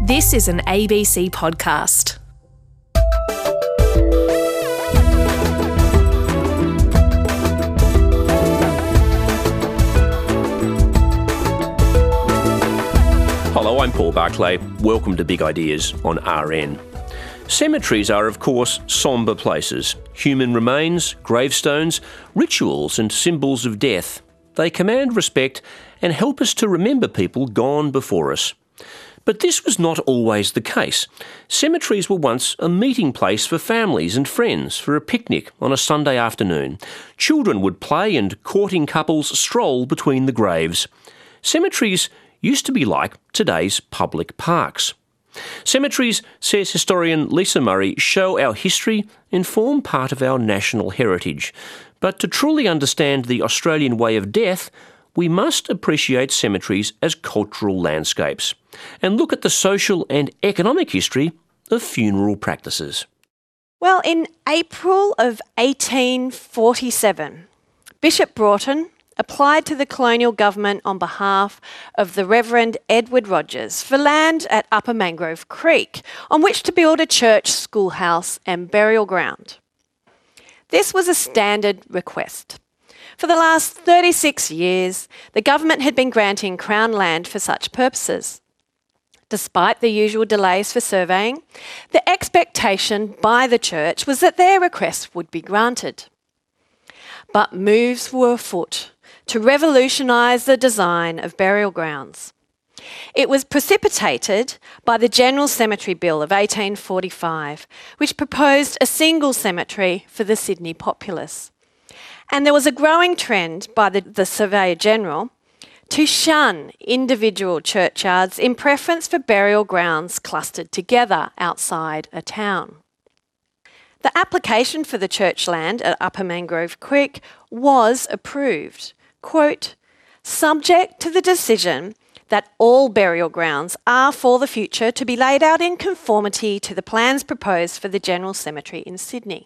This is an ABC podcast. Hello, I'm Paul Barclay. Welcome to Big Ideas on RN. Cemeteries are, of course, sombre places. Human remains, gravestones, rituals and symbols of death. They command respect and help us to remember people gone before us. But this was not always the case. Cemeteries were once a meeting place for families and friends for a picnic on a Sunday afternoon. Children would play and courting couples stroll between the graves. Cemeteries used to be like today's public parks. Cemeteries, says historian Lisa Murray, show our history and form part of our national heritage. But to truly understand the Australian way of death, we must appreciate cemeteries as cultural landscapes and look at the social and economic history of funeral practices. Well, in April of 1847, Bishop Broughton applied to the colonial government on behalf of the Reverend Edward Rogers for land at Upper Mangrove Creek on which to build a church, schoolhouse and burial ground. This was a standard request. For the last 36 years, the government had been granting Crown land for such purposes. Despite the usual delays for surveying, the expectation by the church was that their request would be granted. But moves were afoot to revolutionise the design of burial grounds. It was precipitated by the General Cemetery Bill of 1845, which proposed a single cemetery for the Sydney populace. And there was a growing trend by the Surveyor General to shun individual churchyards in preference for burial grounds clustered together outside a town. The application for the church land at Upper Mangrove Creek was approved, quote, subject to the decision that all burial grounds are for the future to be laid out in conformity to the plans proposed for the General Cemetery in Sydney.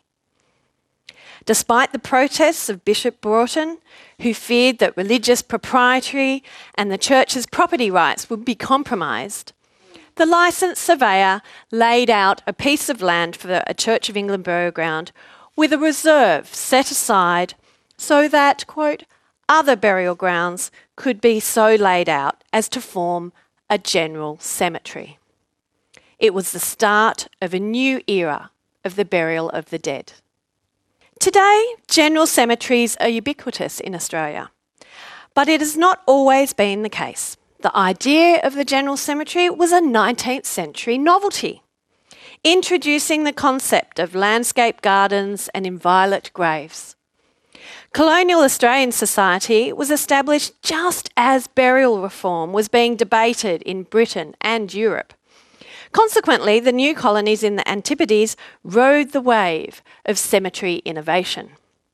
Despite the protests of Bishop Broughton, who feared that religious propriety and the church's property rights would be compromised, the licensed surveyor laid out a piece of land for a Church of England burial ground with a reserve set aside so that, quote, other burial grounds could be so laid out as to form a general cemetery. It was the start of a new era of the burial of the dead. Today, general cemeteries are ubiquitous in Australia, but it has not always been the case. The idea of the general cemetery was a 19th century novelty, introducing the concept of landscape gardens and inviolate graves. Colonial Australian society was established just as burial reform was being debated in Britain and Europe. Consequently, the new colonies in the Antipodes rode the wave of cemetery innovation.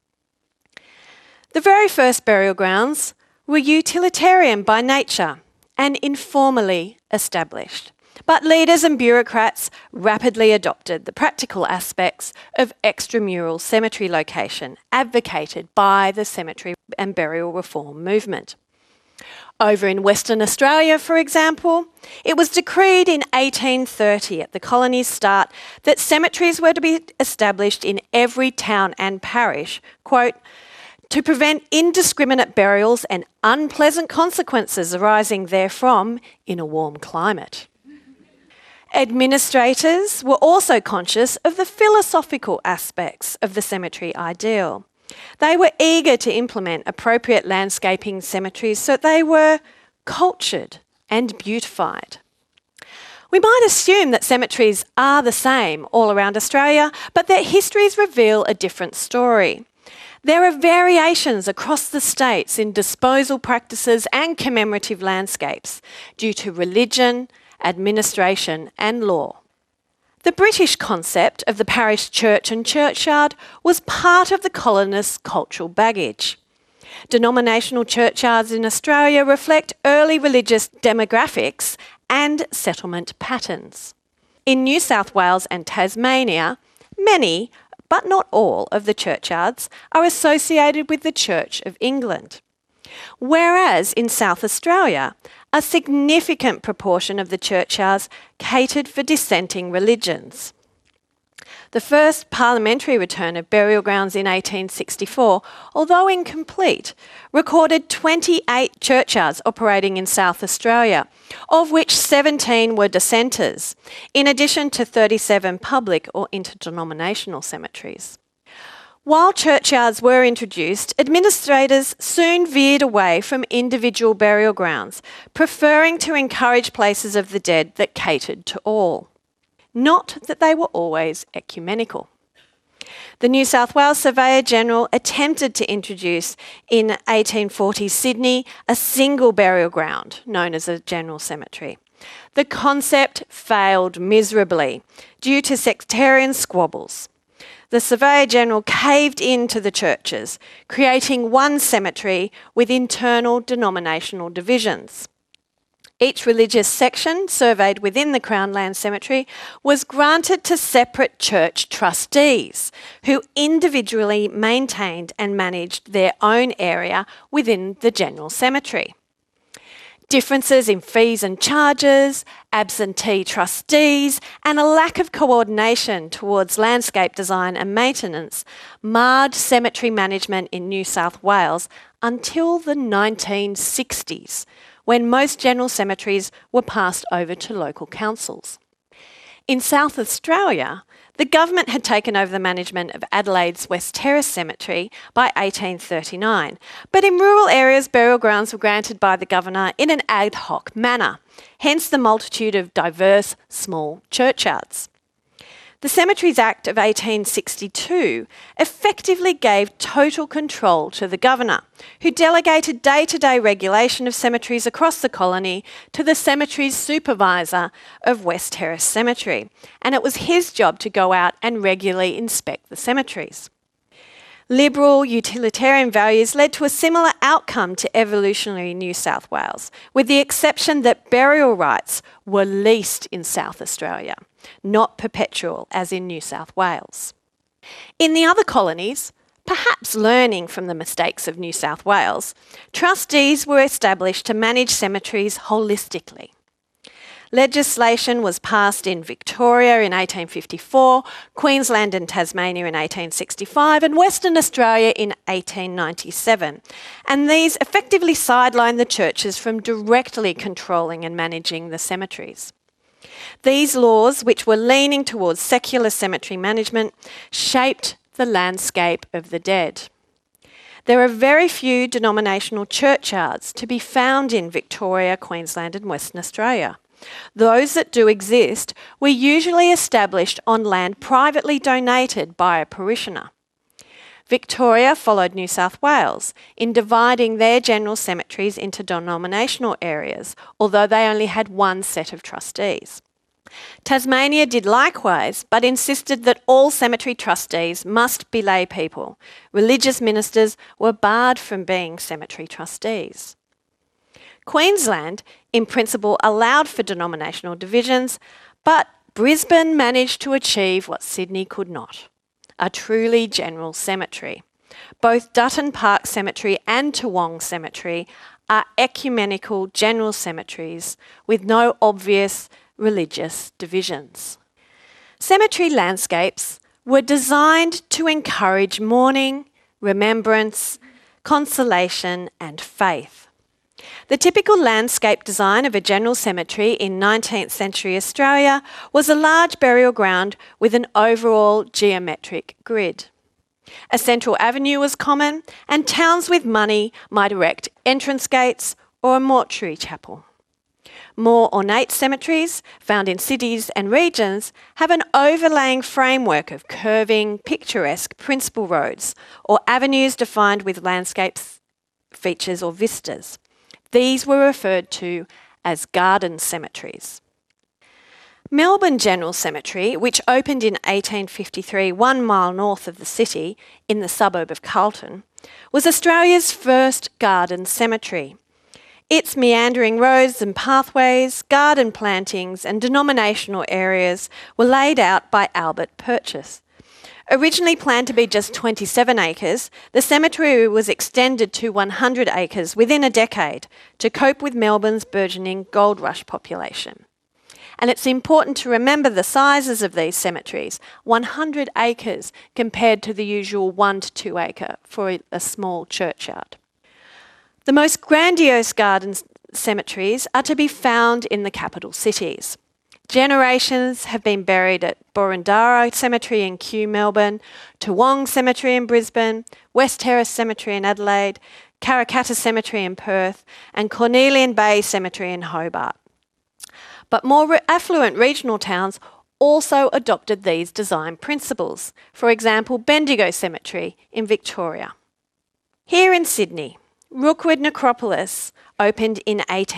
The very first burial grounds were utilitarian by nature and informally established. But leaders and bureaucrats rapidly adopted the practical aspects of extramural cemetery location advocated by the cemetery and burial reform movement. Over in Western Australia, for example, it was decreed in 1830 at the colony's start that cemeteries were to be established in every town and parish, quote, to prevent indiscriminate burials and unpleasant consequences arising therefrom in a warm climate. Administrators were also conscious of the philosophical aspects of the cemetery ideal. They were eager to implement appropriate landscaping cemeteries so they were cultured and beautified. We might assume that cemeteries are the same all around Australia, but their histories reveal a different story. There are variations across the states in disposal practices and commemorative landscapes due to religion, administration and law. The British concept of the parish church and churchyard was part of the colonists' cultural baggage. Denominational churchyards in Australia reflect early religious demographics and settlement patterns. In New South Wales and Tasmania, many, but not all, of the churchyards are associated with the Church of England. Whereas in South Australia, a significant proportion of the churchyards catered for dissenting religions. The first parliamentary return of burial grounds in 1864, although incomplete, recorded 28 churchyards operating in South Australia, of which 17 were dissenters, in addition to 37 public or interdenominational cemeteries. While churchyards were introduced, administrators soon veered away from individual burial grounds, preferring to encourage places of the dead that catered to all. Not that they were always ecumenical. The New South Wales Surveyor-General attempted to introduce in 1840 Sydney a single burial ground known as a general cemetery. The concept failed miserably due to sectarian squabbles. The Surveyor-General caved in to the churches, creating one cemetery with internal denominational divisions. Each religious section surveyed within the Crown Land Cemetery was granted to separate church trustees who individually maintained and managed their own area within the general cemetery. Differences in fees and charges, absentee trustees, and a lack of coordination towards landscape design and maintenance marred cemetery management in New South Wales until the 1960s, when most general cemeteries were passed over to local councils. In South Australia, the government had taken over the management of Adelaide's West Terrace Cemetery by 1839, but in rural areas burial grounds were granted by the governor in an ad hoc manner, hence the multitude of diverse small churchyards. The Cemeteries Act of 1862 effectively gave total control to the governor, who delegated day-to-day regulation of cemeteries across the colony to the cemetery's supervisor of West Terrace Cemetery, and it was his job to go out and regularly inspect the cemeteries. Liberal utilitarian values led to a similar outcome to evolutionary New South Wales, with the exception that burial rights were leased in South Australia, not perpetual as in New South Wales. In the other colonies, perhaps learning from the mistakes of New South Wales, trustees were established to manage cemeteries holistically. Legislation was passed in Victoria in 1854, Queensland and Tasmania in 1865, and Western Australia in 1897. And these effectively sidelined the churches from directly controlling and managing the cemeteries. These laws, which were leaning towards secular cemetery management, shaped the landscape of the dead. There are very few denominational churchyards to be found in Victoria, Queensland and Western Australia. Those that do exist were usually established on land privately donated by a parishioner. Victoria followed New South Wales in dividing their general cemeteries into denominational areas, although they only had one set of trustees. Tasmania did likewise, but insisted that all cemetery trustees must be lay people. Religious ministers were barred from being cemetery trustees. Queensland, in principle, allowed for denominational divisions, but Brisbane managed to achieve what Sydney could not: a truly general cemetery. Both Dutton Park Cemetery and Toowong Cemetery are ecumenical general cemeteries with no obvious religious divisions. Cemetery landscapes were designed to encourage mourning, remembrance, consolation and faith. The typical landscape design of a general cemetery in 19th century Australia was a large burial ground with an overall geometric grid. A central avenue was common, and towns with money might erect entrance gates or a mortuary chapel. More ornate cemeteries, found in cities and regions, have an overlaying framework of curving, picturesque principal roads or avenues defined with landscape features or vistas. These were referred to as garden cemeteries. Melbourne General Cemetery, which opened in 1853 1 mile north of the city in the suburb of Carlton, was Australia's first garden cemetery. Its meandering roads and pathways, garden plantings and denominational areas were laid out by Albert Purchas, Originally planned to be just 27 acres, the cemetery was extended to 100 acres within a decade to cope with Melbourne's burgeoning gold rush population. And it's important to remember the sizes of these cemeteries, 100 acres compared to the usual 1 to 2 acre for a small churchyard. The most grandiose garden cemeteries are to be found in the capital cities. Generations have been buried at Boroondara Cemetery in Kew, Melbourne, Toowong Cemetery in Brisbane, West Terrace Cemetery in Adelaide, Karrakatta Cemetery in Perth, and Cornelian Bay Cemetery in Hobart. But more affluent regional towns also adopted these design principles. For example, Bendigo Cemetery in Victoria. Here in Sydney, Rookwood Necropolis opened in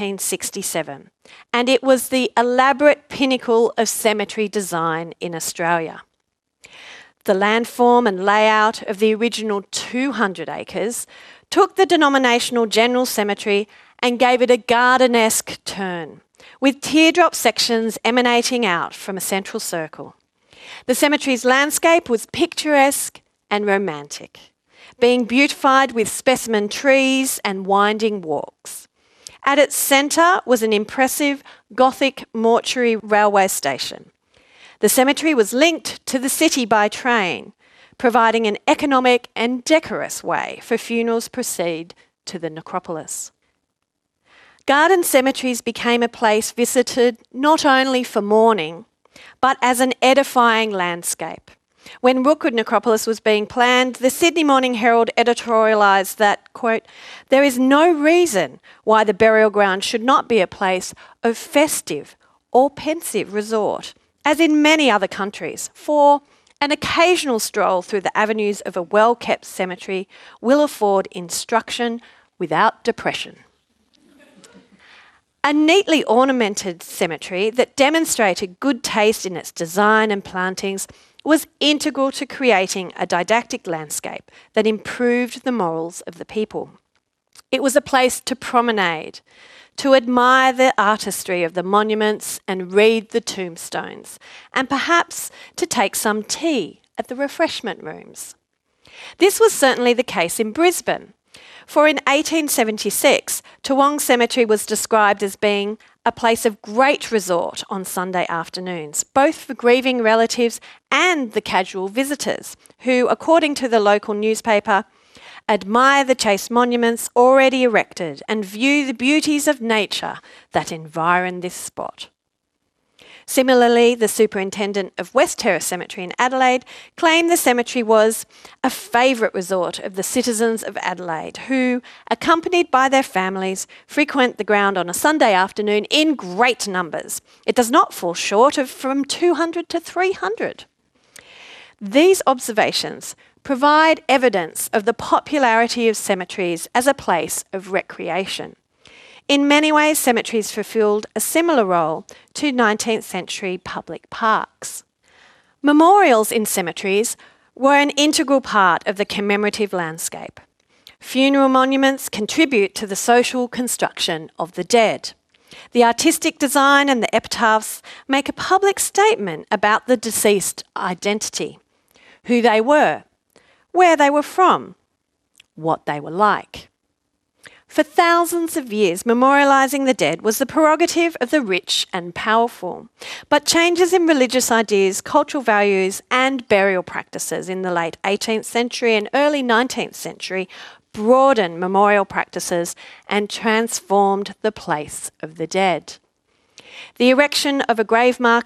1867, and it was the elaborate pinnacle of cemetery design in Australia. The landform and layout of the original 200 acres took the denominational general cemetery and gave it a garden-esque turn, with teardrop sections emanating out from a central circle. The cemetery's landscape was picturesque and romantic, being beautified with specimen trees and winding walks. At its centre was an impressive Gothic mortuary railway station. The cemetery was linked to the city by train, providing an economic and decorous way for funerals to proceed to the necropolis. Garden cemeteries became a place visited not only for mourning, but as an edifying landscape. When Rookwood Necropolis was being planned, the Sydney Morning Herald editorialised that, quote, "There is no reason why the burial ground should not be a place of festive or pensive resort, as in many other countries, for an occasional stroll through the avenues of a well-kept cemetery will afford instruction without depression." A neatly ornamented cemetery that demonstrated good taste in its design and plantings was integral to creating a didactic landscape that improved the morals of the people. It was a place to promenade, to admire the artistry of the monuments and read the tombstones, and perhaps to take some tea at the refreshment rooms. This was certainly the case in Brisbane, for in 1876, Toowong Cemetery was described as being a place of great resort on Sunday afternoons, both for grieving relatives and the casual visitors, who, according to the local newspaper, admire the chaste monuments already erected and view the beauties of nature that environ this spot. Similarly, the superintendent of West Terrace Cemetery in Adelaide claimed the cemetery was a favourite resort of the citizens of Adelaide who, accompanied by their families, frequent the ground on a Sunday afternoon in great numbers. It does not fall short of from 200 to 300. These observations provide evidence of the popularity of cemeteries as a place of recreation. In many ways, cemeteries fulfilled a similar role to 19th century public parks. Memorials in cemeteries were an integral part of the commemorative landscape. Funeral monuments contribute to the social construction of the dead. The artistic design and the epitaphs make a public statement about the deceased identity, who they were, where they were from, what they were like. For thousands of years, memorialising the dead was the prerogative of the rich and powerful. But changes in religious ideas, cultural values and burial practices in the late 18th century and early 19th century broadened memorial practices and transformed the place of the dead. The erection of a grave marker